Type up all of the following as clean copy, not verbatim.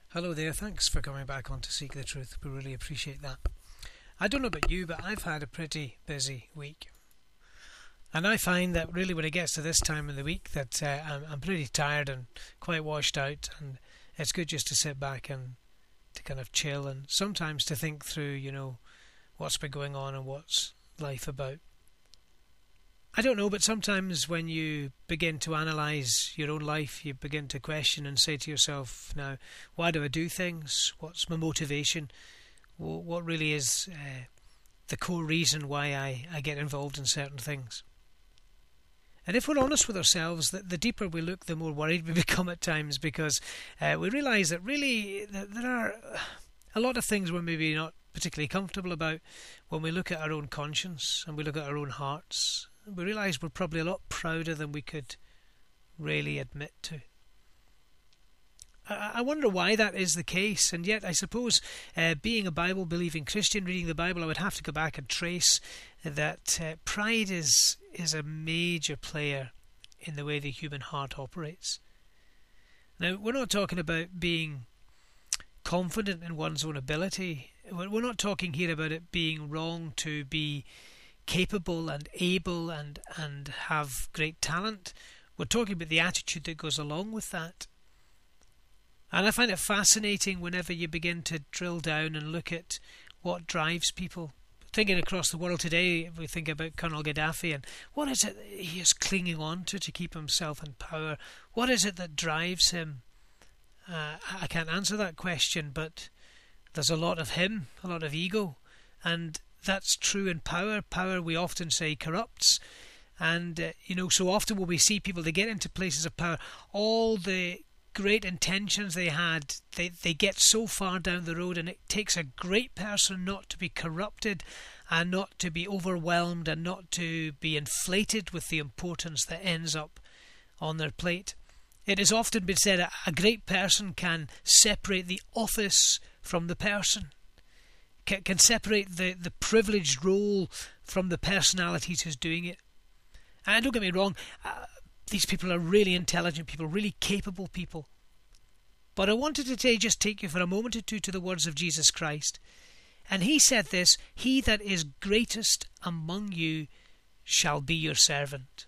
Hello there, thanks for coming back on to Seek the Truth. We really appreciate that. I don't know about you, but I've had a pretty busy week. And I find that really when it gets to this time of the week that I'm pretty tired and quite washed out, and it's good just to sit back and to kind of chill and sometimes to think through, what's been going on and what's life about. I don't know, but sometimes when you begin to analyse your own life, you begin to question and say to yourself, now, why do I do things? What's my motivation? What really is the core reason why I get involved in certain things? And if we're honest with ourselves, the deeper we look, the more worried we become at times, because we realise that really there are a lot of things we're maybe not particularly comfortable about when we look at our own conscience and we look at our own hearts. We realise we're probably a lot prouder than we could really admit to. I wonder why that is the case, and yet I suppose being a Bible-believing Christian, reading the Bible, I would have to go back and trace that pride is a major player in the way the human heart operates. Now, we're not talking about being confident in one's own ability. We're not talking here about it being wrong to be capable and able and have great talent. We're talking about the attitude that goes along with that. And I find it fascinating whenever you begin to drill down and look at what drives people. Thinking across the world today, we think about Colonel Gaddafi and what is it that he is clinging on to keep himself in power? What is it that drives him? I can't answer that question, but there's a lot of him, a lot of ego, and that's true in power. Power, we often say, corrupts. And, so often when we see people, they get into places of power, all the great intentions they had, they get so far down the road, and it takes a great person not to be corrupted and not to be overwhelmed and not to be inflated with the importance that ends up on their plate. It has often been said a great person can separate the office from the person, can separate the privileged role from the personality who's doing it. And don't get me wrong, these people are really intelligent people, really capable people. But I wanted to just take you for a moment or two to the words of Jesus Christ. And he said this, "He that is greatest among you shall be your servant."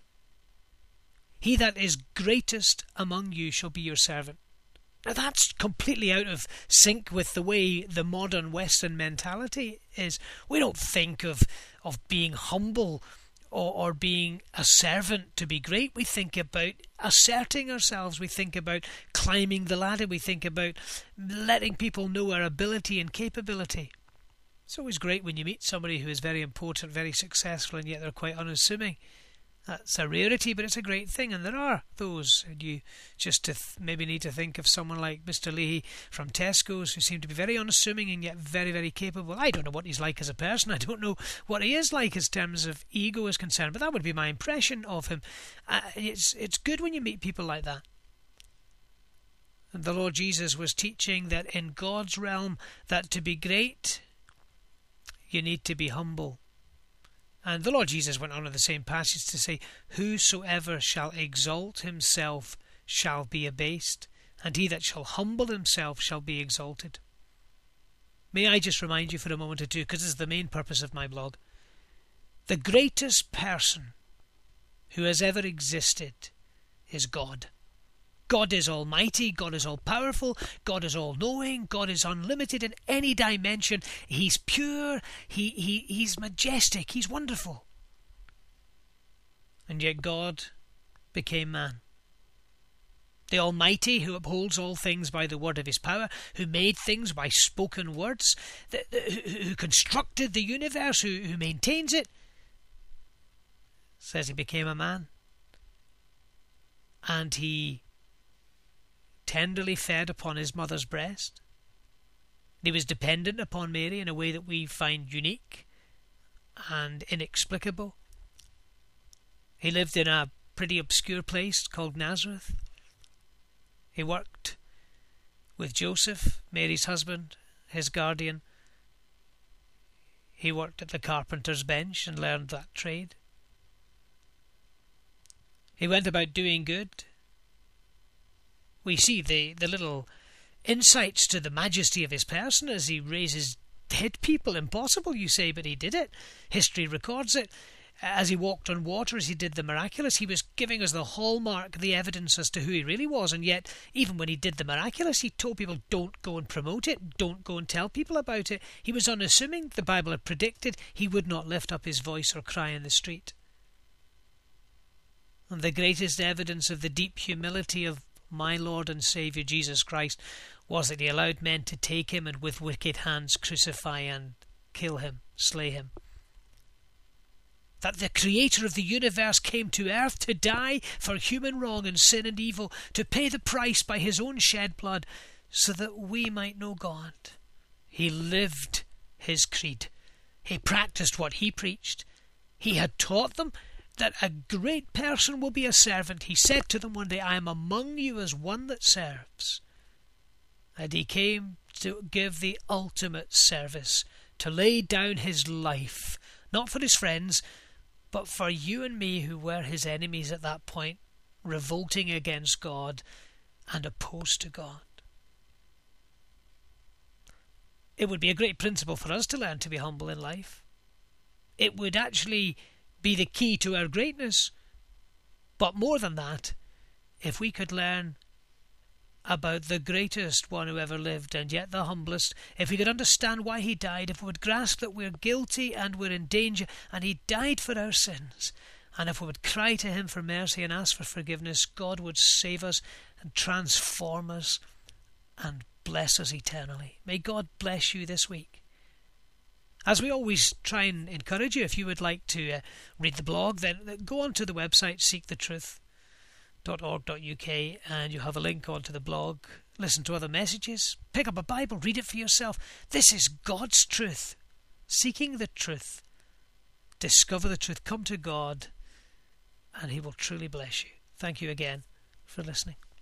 He that is greatest among you shall be your servant. Now that's completely out of sync with the way the modern Western mentality is. We don't think of being humble or being a servant to be great. We think about asserting ourselves. We think about climbing the ladder. We think about letting people know our ability and capability. It's always great when you meet somebody who is very important, very successful, and yet they're quite unassuming. That's a rarity, but it's a great thing, and there are those. And you just maybe need to think of someone like Mr. Leahy from Tesco's, who seemed to be very unassuming and yet very, very capable. I don't know what he's like as a person. I don't know what he is like as terms of ego is concerned, but that would be my impression of him. It's good when you meet people like that. And the Lord Jesus was teaching that in God's realm, that to be great, you need to be humble. And the Lord Jesus went on in the same passage to say, "Whosoever shall exalt himself shall be abased, and he that shall humble himself shall be exalted." May I just remind you for a moment or two, because this is the main purpose of my blog. The greatest person who has ever existed is God. God is almighty, God is all-powerful, God is all-knowing, God is unlimited in any dimension. He's pure, he's majestic, he's wonderful. And yet God became man. The Almighty, who upholds all things by the word of his power, who made things by spoken words, who constructed the universe, who maintains it, says he became a man. And he tenderly fed upon his mother's breast. He was dependent upon Mary in a way that we find unique and inexplicable. He lived in a pretty obscure place called Nazareth. He worked with Joseph, Mary's husband, his guardian. He worked at the carpenter's bench and learned that trade. He went about doing good. We see the little insights to the majesty of his person as he raises dead people. Impossible, you say, but he did it. History records it. As he walked on water, as he did the miraculous, he was giving us the hallmark, the evidence as to who he really was. And yet, even when he did the miraculous, he told people, don't go and promote it, don't go and tell people about it. He was unassuming. The Bible had predicted he would not lift up his voice or cry in the street. And the greatest evidence of the deep humility of my Lord and Saviour Jesus Christ was that he allowed men to take him and with wicked hands crucify and kill him, slay him. That the Creator of the universe came to earth to die for human wrong and sin and evil, to pay the price by his own shed blood, so that we might know God. He lived his creed. He practiced what he preached. He had taught them that a great person will be a servant. He said to them one day, I am among you as one that serves. And he came to give the ultimate service, to lay down his life, not for his friends, but for you and me who were his enemies at that point, revolting against God and opposed to God. It would be a great principle for us to learn to be humble in life. It would actually be the key to our greatness. But more than that, if we could learn about the greatest one who ever lived and yet the humblest, if we could understand why he died, if we would grasp that we're guilty and we're in danger and he died for our sins, and if we would cry to him for mercy and ask for forgiveness, God would save us and transform us and bless us eternally. May God bless you this week. As we always try and encourage you, if you would like to read the blog, then go onto the website seekthetruth.org.uk and you have a link onto the blog. Listen to other messages, pick up a Bible, read it for yourself. This is God's truth. Seeking the truth. Discover the truth. Come to God and he will truly bless you. Thank you again for listening.